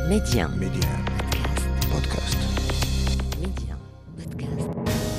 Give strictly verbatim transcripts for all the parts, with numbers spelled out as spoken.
ميديان ميديان بودكاست. ميديان بودكاست.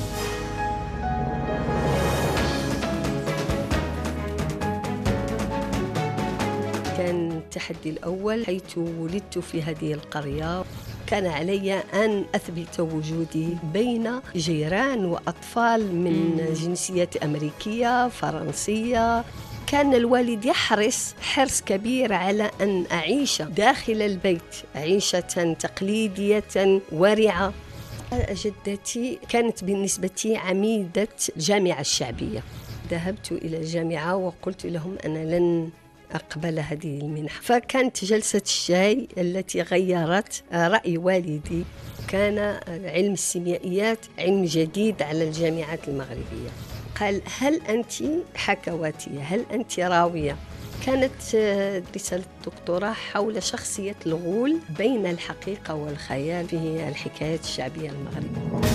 كان التحدي الأول حيث ولدت في هذه القرية. كان علي أن أثبت وجودي بين جيران وأطفال من جنسيات أمريكية فرنسية. كان الوالد يحرص حرص كبير على أن أعيش داخل البيت عيشة تقليدية ورعة. جدتي كانت بالنسبة عميدة الجامعة الشعبية. ذهبت إلى الجامعة وقلت لهم أنا لن أقبل هذه المنحة. فكانت جلسة الشاي التي غيرت رأي والدي. كان علم السيميائيات علم جديد على الجامعات المغربية. قال هل أنت حكواتية؟ هل أنت راوية؟ كانت رسالة الدكتوراه حول شخصية الغول بين الحقيقة والخيال في الحكايات الشعبية المغربية.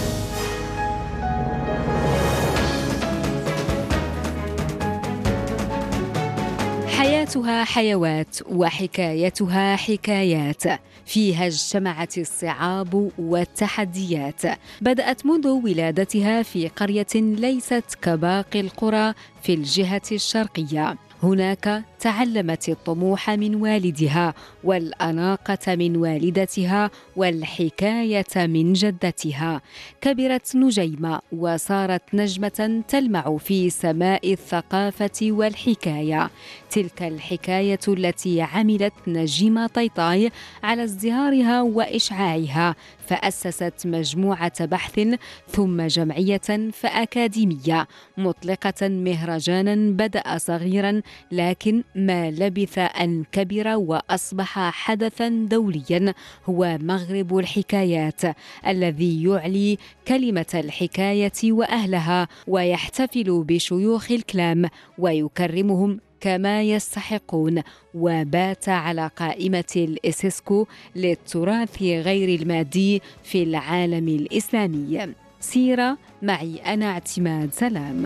حياتها حيوات وحكايتها حكايات، فيها اجتمعت الصعاب والتحديات. بدأت منذ ولادتها في قرية ليست كباقي القرى في الجهة الشرقية. هناك تعلمت الطموح من والدها والأناقة من والدتها والحكاية من جدتها. كبرت نجيمة وصارت نجمة تلمع في سماء الثقافة والحكاية. تلك الحكاية التي عملت نجيمة طيطاي على ازدهارها وإشعاعها، فأسست مجموعة بحث ثم جمعية فأكاديمية، مطلقة مهرجانا بدأ صغيرا لكن ما لبث أن كبر وأصبح حدثا دوليا، هو مغرب الحكايات الذي يعلي كلمة الحكاية وأهلها ويحتفل بشيوخ الكلام ويكرمهم كما يستحقون. وبات على قائمة الإسسكو للتراث غير المادي في العالم الإسلامي. سيرة معي أنا اعتماد سلام.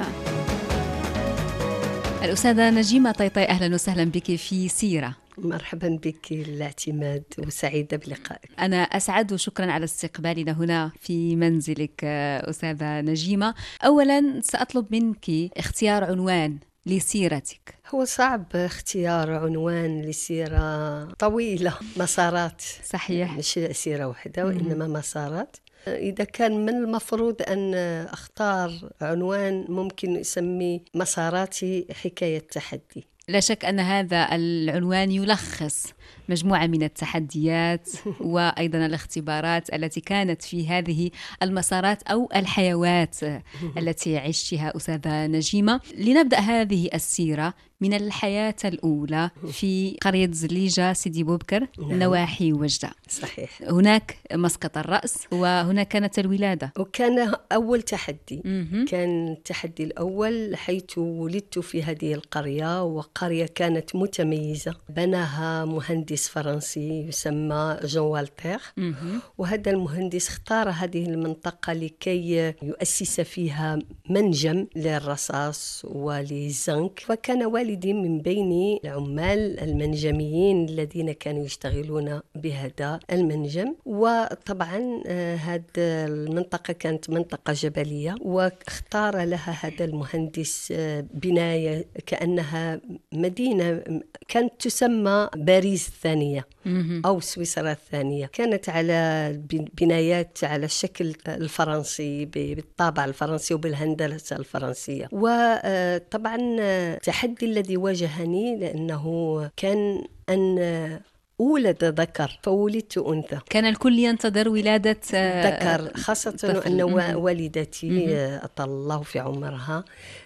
الأستاذة نجيمة طيطاي، أهلا وسهلا بك في سيرة. مرحبا بك الاعتماد وسعيدة بلقائك. أنا أسعد وشكرا على استقبالنا هنا في منزلك أستاذة نجيمة. أولا سأطلب منك اختيار عنوان لسيرتك. هو صعب اختيار عنوان لسيرة طويلة، مسارات. صحيح، مش سيرة واحدة وإنما مسارات. إذا كان من المفروض أن أختار عنوان ممكن أسميه مساراتي حكاية تحدي. لا شك أن هذا العنوان يلخص مجموعة من التحديات وأيضا الاختبارات التي كانت في هذه المسارات أو الحيوات التي عشتها أستاذة نجيمة. لنبدأ هذه السيرة من الحياة الأولى في قرية زليجة سيدي بوبكر، نعم. نواحي وجدة. صحيح. هناك مسقط الرأس وهناك كانت الولادة. وكان أول تحدي م-م. كان التحدي الأول حيث ولدت في هذه القرية، وقرية كانت متميزة بناها مهندس فرنسي يسمى جون والتير. م-م. وهذا المهندس اختار هذه المنطقة لكي يؤسس فيها منجم للرصاص وللزنك. فكان والدي من بين العمال المنجميين الذين كانوا يشتغلون بهذا المنجم. وطبعا هذه المنطقة كانت منطقة جبلية، واختار لها هذا المهندس بناية كأنها مدينة كانت تسمى باريس الثانية أو سويسرا الثانية. كانت على بنايات على الشكل الفرنسي بالطابع الفرنسي وبالهندسة الفرنسية. وطبعا التحدي الذي واجهني لأنه كان أن أولد ذكر، فولدت أنثى. كان الكل ينتظر ولادة ذكر، خاصة أن والدتي أطال الله في عمرها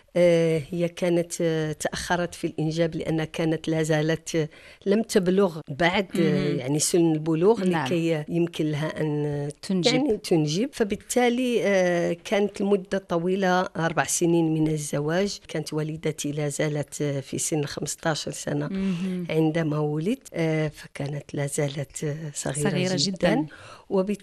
هي كانت تأخرت في الإنجاب لأنها كانت لا زالت لم تبلغ بعد يعني سن البلوغ. نعم. لكي يمكن لها أن تنجب. يعني تنجب. فبالتالي كانت المدة طويلة، أربع سنين من الزواج. كانت والدتي لا زالت في سن خمسة عشر سنة عندما ولدت، فكانت لا زالت صغيرة, صغيرة جدا, جدا.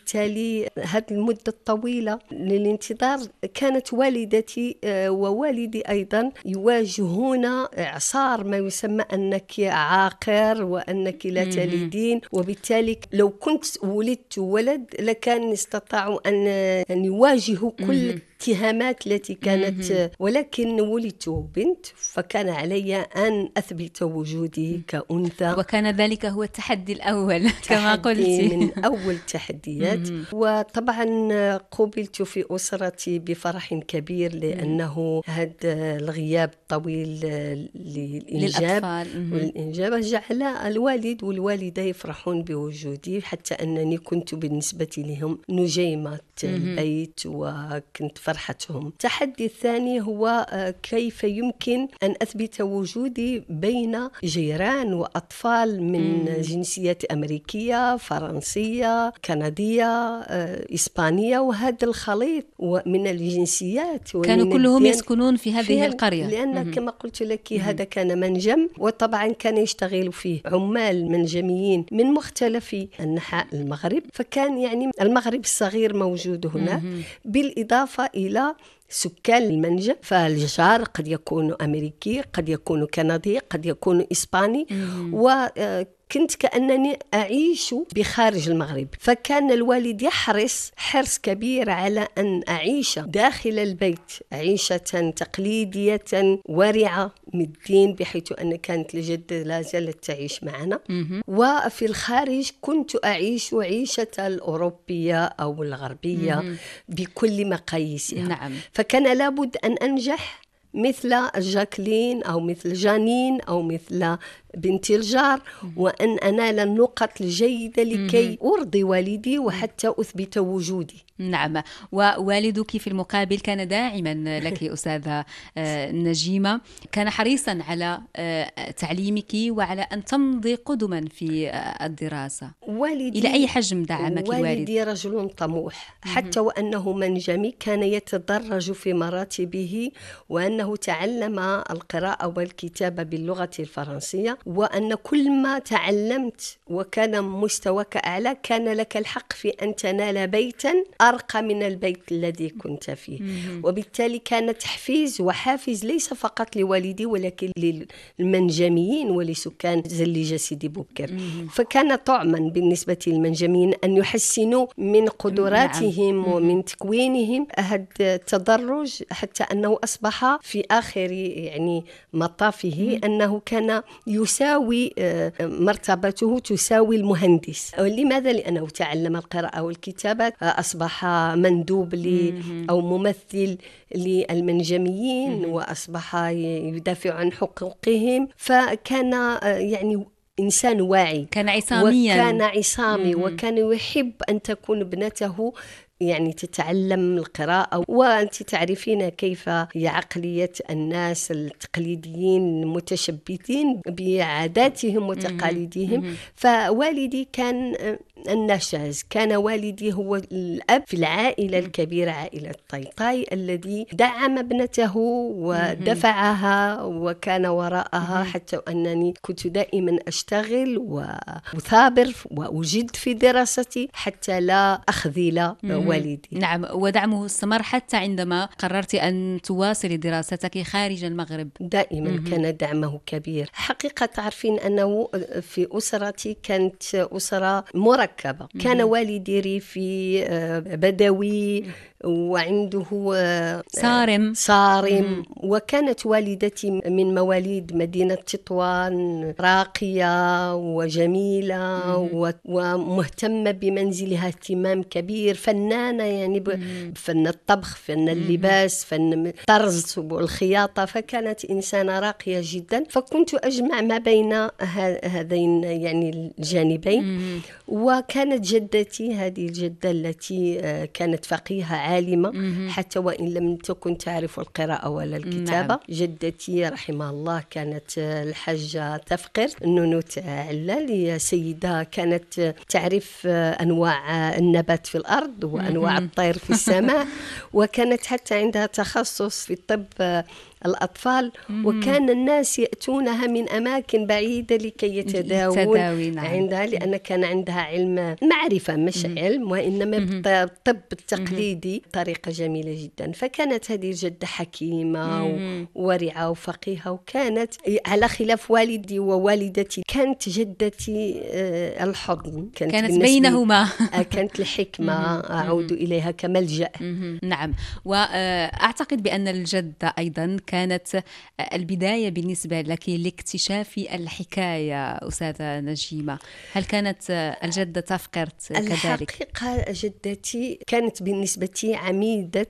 وبالتالي هذه المدة الطويلة للانتظار كانت والدتي ووالدي والدي أيضا يواجهون إعصار ما يسمى أنك عاقر وأنك لا تلدين، وبالتالي لو كنت ولدت ولد لكان استطاعوا أن أن يواجهوا كل الاتهامات التي كانت، ولكن ولدت بنت فكان علي أن أثبت وجودي كأنثى، وكان ذلك هو التحدي الأول كما قلتي، من أول التحديات. وطبعا قبلت في أسرتي بفرح كبير لأنه هذا الغياب الطويل للإنجاب والإنجاب جعل الوالد والوالدة يفرحون بوجودي، حتى أنني كنت بالنسبة لهم نجيمة البيت وكنت فرحتهم. التحدي الثاني هو كيف يمكن أن أثبت وجودي بين جيران وأطفال من مم. جنسيات أمريكية، فرنسية، كندية، إسبانية، وهذا الخليط من الجنسيات كانوا كلهم يسكنون في هذه القرية، لأن مم. كما قلت لك مم. هذا كان منجم، وطبعا كان يشتغل فيه عمال منجميين من مختلف أنحاء المغرب، فكان يعني المغرب الصغير موجود هنا مم. بالإضافة إلى سكان المنجم، فالجار قد يكون أمريكي، قد يكون كندي، قد يكون إسباني، وكنت كأنني أعيش بخارج المغرب. فكان الوالد يحرص حرص كبير على أن أعيش داخل البيت عيشة تقليدية ورعة من الدين، بحيث أن كانت الجدة لا زالت تعيش معنا، وفي الخارج كنت أعيش عيشة الأوروبية أو الغربية بكل مقاييسها. نعم. فكان لابد أن أنجح مثل جاكلين أو مثل جانين أو مثل بنت الجار، وأن أنال النقط الجيدة لكي أرضي والدي وحتى أثبت وجودي. نعم. ووالدك في المقابل كان داعما لك أستاذة نجيمة، كان حريصا على تعليمك وعلى أن تمضي قدما في الدراسة. والدي إلى أي حجم دعمك والدي والدي؟ رجل طموح، حتى وأنه منجمي كان يتدرج في مراتبه، وأنه تعلم القراءة والكتابة باللغة الفرنسية، وأن كل ما تعلمت وكان مستواك أعلى كان لك الحق في أن تنال بيتا أرقى من البيت الذي كنت فيه. وبالتالي كان تحفيز وحافز ليس فقط لوالدي ولكن للمنجميين ولسكان زليجة سيدي بوبكر. فكان طعما بالنسبة للمنجميين أن يحسنوا من قدراتهم نعم. ومن تكوينهم هذا التدرج، حتى أنه أصبح في آخر يعني مطافه أنه كان يساوي مرتبته تساوي المهندس. لماذا؟ لأنه تعلم القراءة والكتابة، أصبح مندوب لي أو ممثل للمنجميين، وأصبح يدافع عن حقوقهم، فكان يعني إنسان واعي، كان عصاميا، وكان عصامي، وكان يحب أن تكون ابنته يعني تتعلم القراءة. وأنت تعرفين كيف هي عقلية الناس التقليديين المتشبثين بعاداتهم وتقاليدهم. فوالدي كان النشاز، كان والدي هو الأب في العائلة الكبيرة، عائلة طيطاي، الذي دعم ابنته ودفعها وكان وراءها، حتى أنني كنت دائما أشتغل وأثابر وأجد في دراستي حتى لا أخذل والدي. نعم. ودعمه استمر حتى عندما قررت أن تواصلي دراستك خارج المغرب. دائما مم. كان دعمه كبير. حقيقة تعرفين أنه في أسرتي كانت أسرة مركبة. مم. كان والدي ريفي بدوي وعنده صارم صارم مم. وكانت والدتي من مواليد مدينة تطوان، راقية وجميلة مم. ومهتمة بمنزلها اهتمام كبير، فنانة يعني بفن الطبخ، فن اللباس، فن الطرز والخياطة، فكانت إنسانة راقية جدا. فكنت أجمع ما بين هذين يعني الجانبين. مم. وكانت جدتي، هذه الجدة التي كانت فقيهة عالمة مم. حتى وإن لم تكن تعرف القراءة ولا الكتابة. نعم. جدتي رحمها الله كانت الحاجة تفقر نونوت علال، هي سيدة كانت تعرف أنواع النبات في الأرض وأنواع مم. الطير في السماء، وكانت حتى عندها تخصص في الطب الأطفال، وكان الناس يأتونها من أماكن بعيدة لكي يتداوون عندها، لأن كان عندها علم معرفة مش علم، وإنما بالطب التقليدي طريقة جميلة جدا. فكانت هذه الجدة حكيمة وورعة وفقيهة، وكانت على خلاف والدي ووالدتي. كانت جدتي الحضن، كانت, كانت بينهما كانت الحكمة أعود إليها كملجأ. نعم. وأعتقد بأن الجدة أيضا كانت البداية بالنسبة لك لاكتشاف الحكاية أستاذة نجيمة. هل كانت الجدة تفكر كذلك؟ الحقيقة جدتي كانت بالنسبة لي عميدة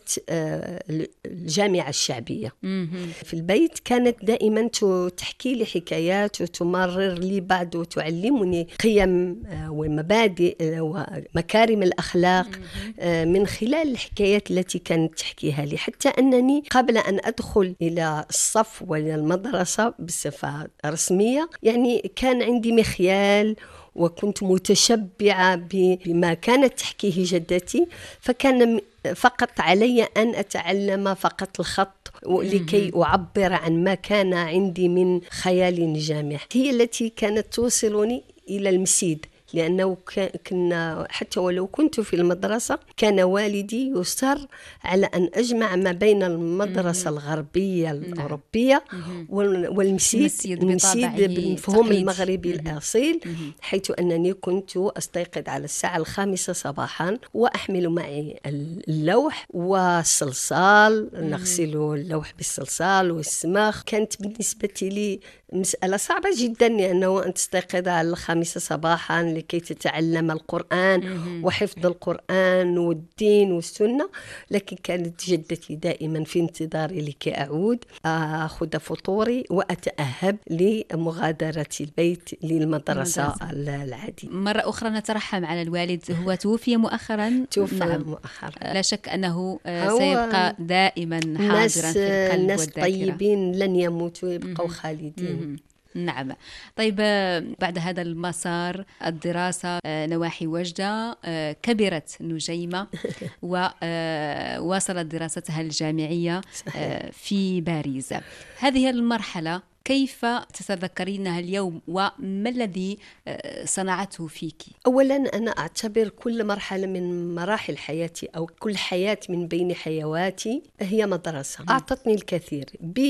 الجامعة الشعبية في البيت. كانت دائما تحكي لي حكايات وتمرر لي بعض وتعلمني قيم ومبادئ ومكارم الأخلاق من خلال الحكايات التي كانت تحكيها لي، حتى أنني قبل أن أدخل إلى الصف وإلى المدرسة بصفة رسمية يعني كان عندي مخيال، وكنت متشبعة بما كانت تحكيه جدتي. فكان فقط علي أن أتعلم فقط الخط لكي أعبر عن ما كان عندي من خيال جامح. هي التي كانت توصلني إلى المسيد، لأنه كنا حتى ولو كنت في المدرسة كان والدي يصر على أن أجمع ما بين المدرسة الغربية الأوروبية والمسيد المسيد بالمفهوم المغربي الأصيل، حيث أنني كنت أستيقظ على الساعة الخامسة صباحا وأحمل معي اللوح والصلصال، نغسل اللوح بالصلصال والسماخ. كانت بالنسبة لي مسألة صعبة جدا، لأنه أن تستيقظ على الخامسة صباحا لكي تتعلم القرآن وحفظ القرآن والدين والسنة. لكن كانت جدتي دائما في انتظاري لكي أعود أخذ فطوري وأتأهب لمغادرة البيت للمدرسة العادية. مرة أخرى نترحم على الوالد، هو توفي مؤخرا. توفي نعم. مؤخرا. لا شك أنه سيبقى دائما حاضرا في القلب الناس والذاكرة. طيبين لن يموتوا، يبقوا خالدين. نعم. طيب بعد هذا المسار الدراسة نواحي وجدة، كبرت نجيمة وواصلت دراستها الجامعية في باريس. هذه المرحلة كيف تتذكرينها اليوم وما الذي صنعته فيك؟ أولا أنا أعتبر كل مرحلة من مراحل حياتي أو كل حياة من بين حيواتي هي مدرسة أعطتني الكثير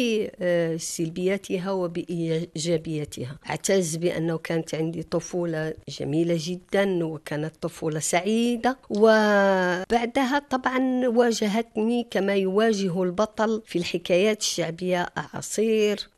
بسلبياتها وبإيجابياتها. أعتز بأنه كانت عندي طفولة جميلة جدا وكانت طفولة سعيدة، وبعدها طبعا واجهتني كما يواجه البطل في الحكايات الشعبية أعاصير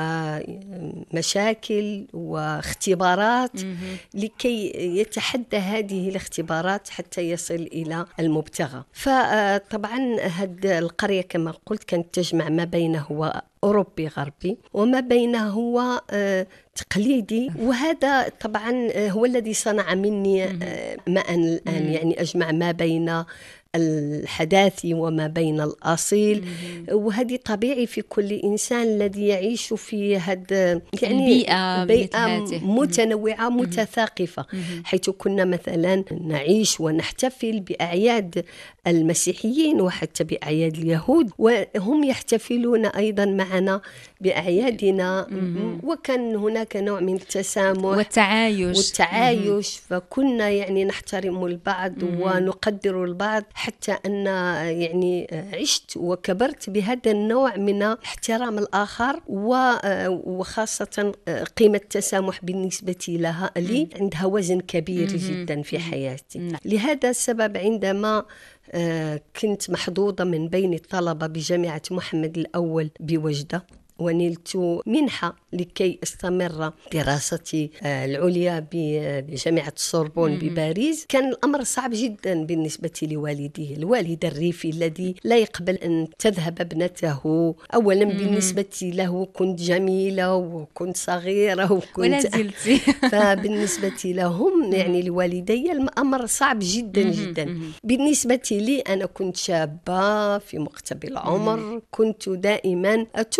ومشاكل واختبارات لكي يتحدى هذه الاختبارات حتى يصل إلى المبتغى. فطبعا هذه القرية كما قلت كانت تجمع ما بينه هو أوروبي غربي وما بينه هو تقليدي، وهذا طبعا هو الذي صنع مني ما أنا الآن، يعني أجمع ما بين الحداثي وما بين الأصيل. وهذه طبيعي في كل إنسان الذي يعيش في هذا يعني بيئة, بيئة متنوعة متثاقفة، حيث كنا مثلا نعيش ونحتفل بأعياد المسيحيين وحتى بأعياد اليهود، وهم يحتفلون أيضا معنا بأعيادنا، وكان هناك نوع من التسامح والتعايش والتعايش فكنا يعني نحترم البعض ونقدر البعض، حتى أن يعني عشت وكبرت بهذا النوع من احترام الآخر، وخاصة قيمة التسامح بالنسبة لها لي عندها وزن كبير جدا في حياتي. لهذا السبب عندما كنت محظوظة من بين الطلبة بجامعة محمد الأول بوجدة ونلت منحة لكي استمر دراستي العليا بجامعة السوربون بباريس، كان الأمر صعب جدا بالنسبة لوالدي، الوالد الريفي الذي لا يقبل أن تذهب ابنته. أولا بالنسبة له كنت جميلة وكنت صغيرة وكنت ولا زلتي فبالنسبة لهم يعني لوالدي الأمر صعب جدا جدا. بالنسبة لي أنا كنت شابة في مقتبل العمر، كنت دائما أتوق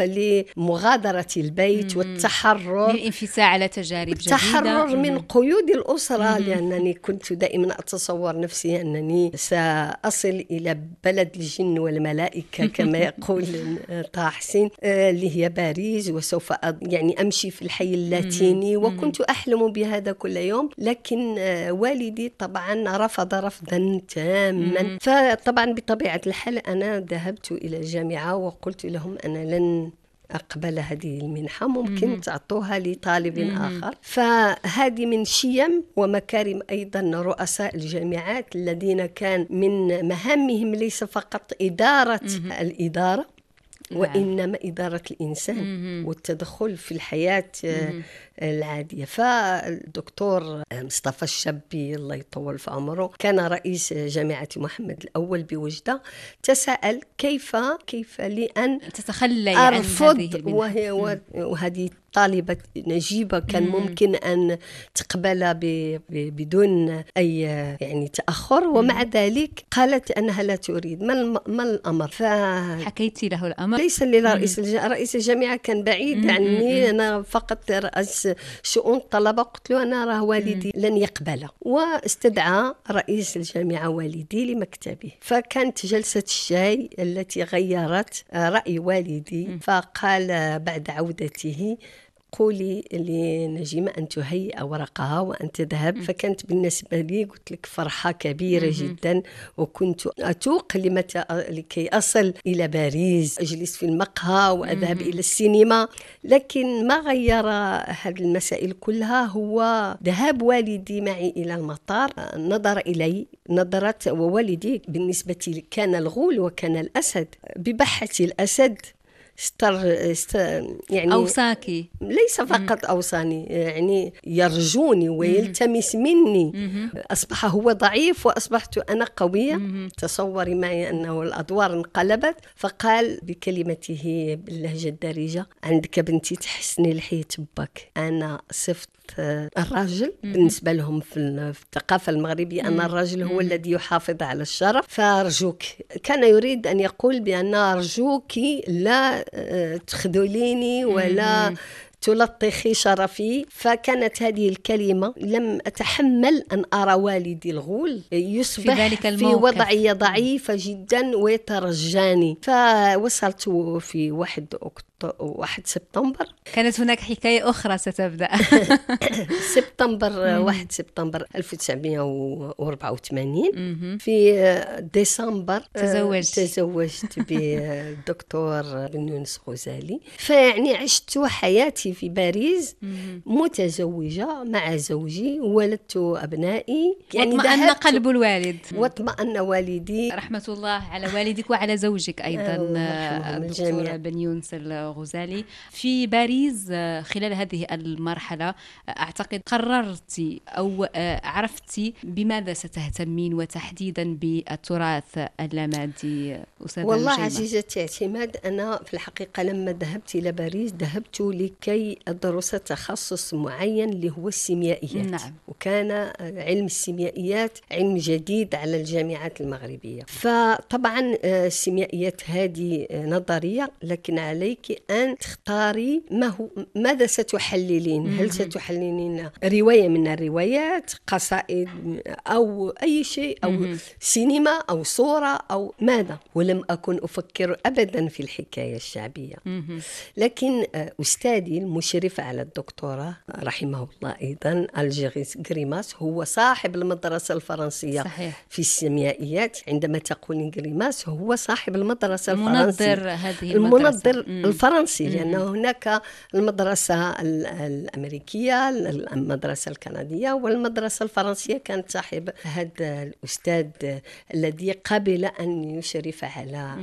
لمغادرة البيت والتحرر، للانفتاح على تجارب جديدة، التحرر من قيود الأسرة. لأنني كنت دائما أتصور نفسي أنني سأصل إلى بلد الجن والملائكة كما يقول طه حسين، اللي هي باريس، وسوف يعني أمشي في الحي اللاتيني، وكنت أحلم بهذا كل يوم. لكن والدي طبعا رفض رفضا تاما. فطبعا بطبيعة الحال أنا ذهبت إلى الجامعة وقلت لهم أنا لن أقبل هذه المنحة، ممكن تعطوها لطالب آخر. فهذه من شيم ومكارم أيضا رؤساء الجامعات الذين كان من مهامهم ليس فقط إدارة الإدارة، وإنما إدارة الإنسان والتدخل في الحياة العادية. فالدكتور مصطفى الشابي الله يطول في عمره كان رئيس جامعة محمد الأول بوجدة، تساءل كيف كيف لي أن تتخلى أرفض، وهي وهذه طالبة نجيبة كان ممكن أن تقبل بدون أي يعني تأخر، ومع ذلك قالت أنها لا تريد. ما ما الأمر؟ فحكيت له الأمر. ليس لرئيس رئيس الجامعة كان بعيد عني، أنا فقط رئيس شؤون الطلبة. قلت له أنا راه والدي لن يقبل، واستدعى رئيس الجامعة والدي لمكتبه. فكانت جلسة الشاي التي غيرت رأي والدي، فقال بعد عودته قولي لنجيمة أن تهيئ ورقها وأن تذهب. فكانت بالنسبة لي قلت لك فرحة كبيرة جدا، وكنت أتوق لمتى لكي أصل إلى باريس، أجلس في المقهى وأذهب إلى السينما. لكن ما غير هذه المسائل كلها هو ذهاب والدي معي إلى المطار. نظر إلي نظرة، ووالدي بالنسبة لي كان الغول وكان الأسد، ببحة الأسد استر است يعني أوصاكي، ليس فقط أوصاني، يعني يرجوني ويلتمس مني. أصبح هو ضعيف وأصبحت أنا قوية. تصوري معي أنه الأدوار انقلبت. فقال بكلمته باللهجة الدارجة عندك بنتي تحسني لحية بك. أنا صفت الراجل بالنسبة لهم في الثقافة المغربية أن الراجل هو الذي يحافظ على الشرف. فأرجوك، كان يريد أن يقول بأن أرجوك لا تخذليني ولا تلطخي شرفي. فكانت هذه الكلمة لم أتحمل أن أرى والدي الغول يصبح في, ذلك في وضعية ضعيفة جدا ويترجاني. فوصلت في واحد أكتوبر واحد سبتمبر. كانت هناك حكاية أخرى ستبدأ. سبتمبر واحد سبتمبر ألف وتسعمائة وأربعة وثمانين. في ديسمبر تزوجت تزوجت بالدكتور بن يونس غزالي. فيعني عشت حياتي في باريس متزوجة مع زوجي، ولدت أبنائي. يعني واطمأن قلب الوالد، واطمأن والدي رحمة الله على والدك وعلى زوجك أيضا الدكتور بن يونس غزالي. في باريس خلال هذه المرحلة أعتقد قررتي أو عرفتي بماذا ستهتمين، وتحديدا بالتراث اللامادي أستاذة والله نجيمة. عزيزتي اعتماد، أنا في الحقيقة لما ذهبت إلى باريس ذهبت لكي أدرس تخصص معين اللي هو السيميائيات. نعم. وكان علم السيميائيات علم جديد على الجامعات المغربية. فطبعا السيميائيات هذه نظرية، لكن عليك أن تختاري ما هو ماذا ستحللين. هل ستحللين رواية من الروايات، قصائد، أو أي شيء، أو مم. سينما، أو صورة، أو ماذا. ولم أكن أفكر أبدا في الحكاية الشعبية. مم. لكن أستاذي المشرف على الدكتوراه رحمه الله أيضا الجيريس غريماس، هو صاحب المدرسة الفرنسية. صحيح. في السيميائيات. عندما تقولين غريماس هو صاحب المدرسة الفرنسية، المنظر هذه المدرسة المنظر الفرنسي، لأن هناك المدرسة الأمريكية، المدرسة الكندية، والمدرسة الفرنسية. كانت صاحب هذا الأستاذ الذي قبل أن يشرف على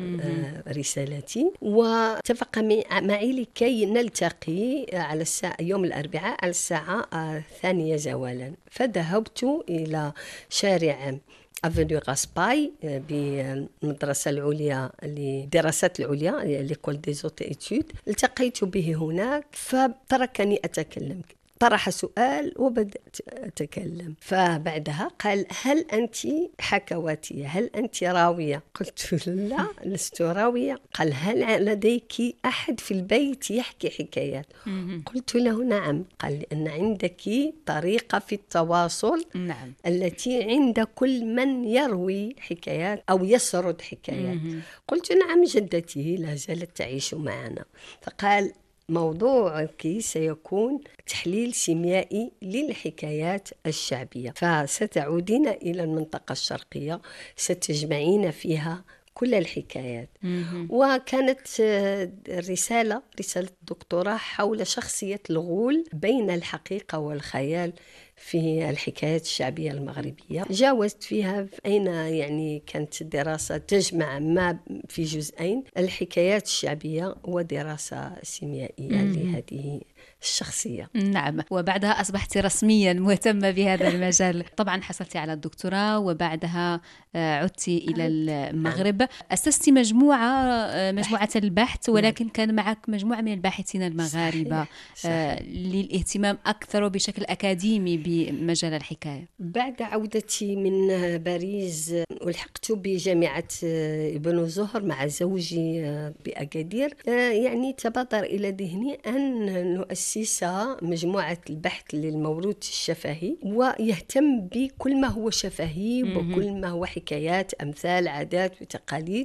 رسالتي، واتفق معي لكي نلتقي على الساعة يوم الأربعاء على الساعة الثانية زوالا. فذهبت إلى شارع أفنيو غاسباي بالمدرسة العليا للدراسات العليا ليكول دي زوت إيتود. التقيت به هناك فتركني أتكلم. طرح سؤال وبدأت أتكلم. فبعدها قال: هل أنت حكواتية؟ هل أنت راوية؟ قلت: لا، لست راوية. قال: هل لديك أحد في البيت يحكي حكايات؟ قلت له: نعم. قال: لأن عندك طريقة في التواصل نعم. التي عند كل من يروي حكايات أو يسرد حكايات. قلت: نعم جدتي لا زالت تعيش معنا. فقال: موضوعك سيكون تحليل سيميائي للحكايات الشعبية، فستعودين إلى المنطقة الشرقية، ستجمعين فيها كل الحكايات. وكانت الرسالة رسالة الدكتوراه حول شخصية الغول بين الحقيقة والخيال في الحكايات الشعبية المغربية. جاوزت فيها في أين يعني كانت دراسة تجمع ما في جزئين، الحكايات الشعبية ودراسة سيميائية لهذه الشخصية. نعم. وبعدها أصبحت رسميا مهتمة بهذا المجال. طبعا حصلت على الدكتوراه وبعدها عدت إلى المغرب. أسست مجموعة مجموعة البحث، ولكن كان معك مجموعة من الباحثين المغاربة. صحيح. صحيح. للاهتمام أكثر بشكل أكاديمي بمجال الحكاية. بعد عودتي من باريس ألحقت بجامعة ابن زهر مع زوجي بأكادير. يعني تبادر إلى ذهني أن نؤسس مجموعة البحث للموروث الشفهي، ويهتم بكل ما هو شفهي وكل ما هو حكايات، أمثال، عادات وتقاليد،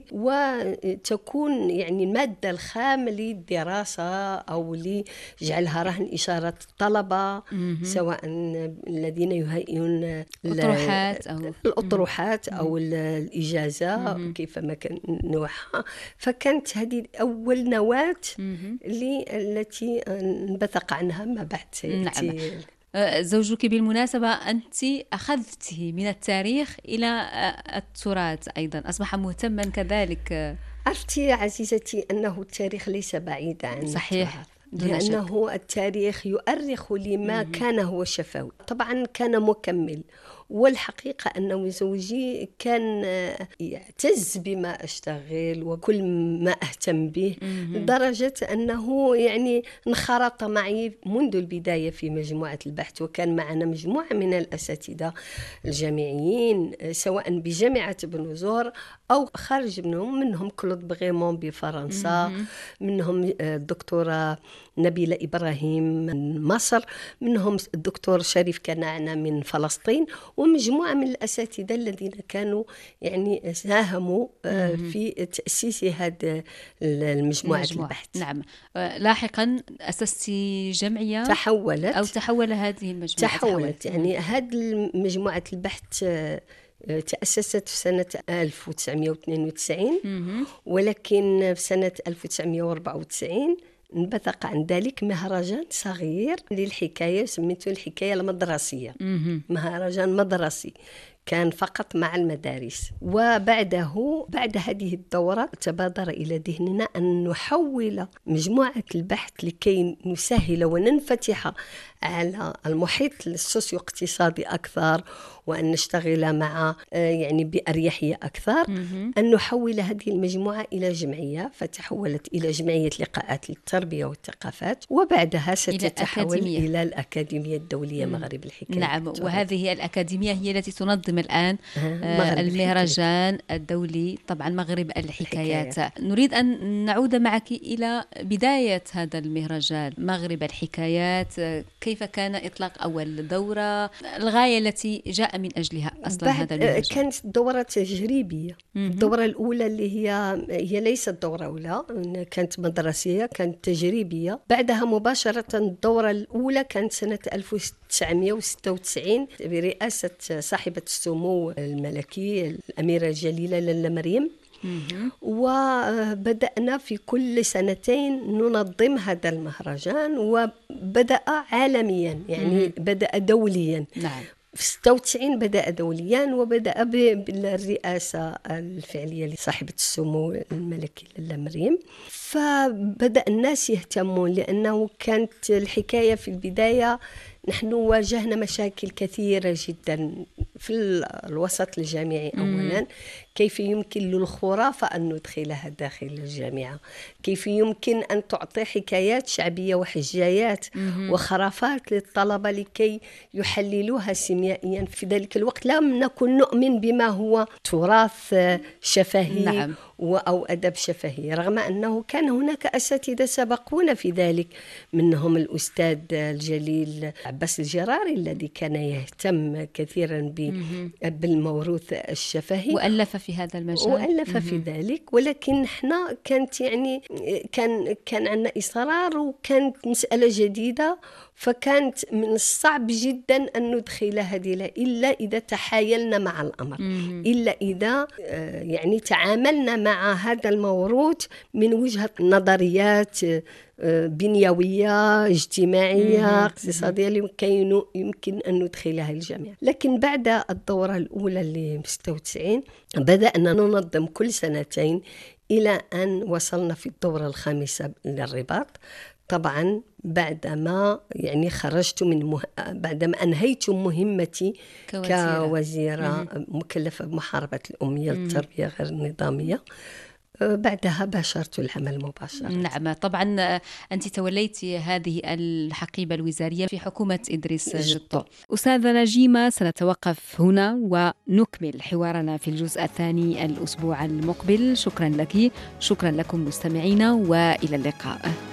وتكون يعني المادة الخام للدراسة أو لجعلها رهن إشارات الطلبة، سواء الذين يهيئون الأطروحات أو الأطروحات أو الإجازة كيفما كان نوعها. فكانت هذه أول نواة التي انبثق عنها ما بعد سيأتي. نعم. زوجك بالمناسبة أنت أخذته من التاريخ إلى التراث أيضا، أصبح مهتما كذلك. عرفتي يا عزيزتي أنه التاريخ ليس بعيد عن صحيح، لأنه التاريخ يؤرخ لما كان هو شفوي. طبعا كان مكمل، والحقيقة أن زوجي كان يعتز بما أشتغل وكل ما أهتم به، لدرجة أنه يعني انخرط معي منذ البداية في مجموعة البحث. وكان معنا مجموعة من الأساتذة الجامعيين سواء بجامعة ابن زهر أو خارج منهم، منهم كلود بغيمون بفرنسا، منهم الدكتورة نبيلة إبراهيم من مصر، منهم الدكتور شريف كنعنا من فلسطين، ومجموعة من الأساتذة الذين كانوا يعني ساهموا في تأسيس هذا المجموعة البحث. نعم. لاحقا أسست جمعية تحولت أو تحول هذه المجموعة تحولت يعني هذه مجموعة البحث تأسست في سنة ألف وتسعمائة واثنين وتسعين، ولكن في سنة ألف وتسعمائة وأربعة وتسعين انبثق عن ذلك مهرجان صغير للحكاية سميته الحكاية المدرسية. مهرجان مدرسي كان فقط مع المدارس. وبعده بعد هذه الدورة تبادر إلى ذهننا أن نحول مجموعة البحث لكي نسهل وننفتح على المحيط السوسيو اقتصادي أكثر، وأن نشتغل مع يعني بأريحية أكثر، أن نحول هذه المجموعة إلى جمعية. فتحولت إلى جمعية لقاءات للتربية والثقافات، وبعدها ستتحول إلى, إلى الأكاديمية الدولية مغرب الحكاية. نعم. وهذه الأكاديمية هي التي تنظم الآن آه المهرجان الدولي طبعا مغرب الحكايات. الحكاية. نريد أن نعود معك إلى بداية هذا المهرجان مغرب الحكايات. كيف كان إطلاق أول دورة، الغاية التي جاء من أجلها أصلا هذا المهرجان؟ كانت دورة تجريبية. الدورة الأولى اللي هي هي ليست دورة أولى، كانت مدرسية، كانت تجريبية. بعدها مباشرة الدورة الأولى كانت سنة ألف وتسعمائة وستة وتسعين برئاسة صاحبة السمو الملكي الأميرة الجليلة لاله مريم. وبدأنا في كل سنتين ننظم هذا المهرجان، وبدأ عالميا يعني بدأ دوليا. نعم. في ستة وتسعين بدأ دوليا، وبدأ بالرئاسة الفعلية لصاحبة السمو الملكي لاله مريم. فبدأ الناس يهتمون، لأنه كانت الحكاية في البداية نحن واجهنا مشاكل كثيرة جدا في الوسط الجامعي. أولا كيف يمكن للخرافة أن ندخلها داخل الجامعة، كيف يمكن أن تعطي حكايات شعبية وحجايات وخرافات للطلبة لكي يحللوها سيميائيا. في ذلك الوقت لم نكن نؤمن بما هو تراث شفهي نعم. أو أدب شفهي، رغم أنه كان هناك أساتذة سبقونا في ذلك، منهم الأستاذ الجليل عباس الجراري الذي كان يهتم كثيرا بالموروث الشفهي وألف في هذا المجال وألف في ذلك. ولكن احنا كانت يعني كان كان عندنا إصرار وكانت مسألة جديدة، فكانت من الصعب جدا أن ندخل هذه إلا إذا تحايلنا مع الأمر، إلا إذا يعني تعاملنا مع هذا الموروث من وجهة نظريات بنيوية اجتماعية اقتصادية لكي يمكن أن ندخلها الجامعة. لكن بعد الدورة الأولى اللي ستة وتسعين بدأنا ننظم كل سنتين إلى أن وصلنا في الدورة الخامسة للرباط. طبعا بعدما يعني خرجت من مه... بعدما أنهيت مهمتي كوزيرة, كوزيرة مكلفة بمحاربة الأمية والتربية غير النظامية، بعدها باشرت العمل مباشرة. نعم طبعا أنت توليت هذه الحقيبة الوزارية في حكومة إدريس جطو. أستاذة نجيمة، سنتوقف هنا ونكمل حوارنا في الجزء الثاني الأسبوع المقبل. شكرا لك، شكرا لكم مستمعينا، وإلى اللقاء.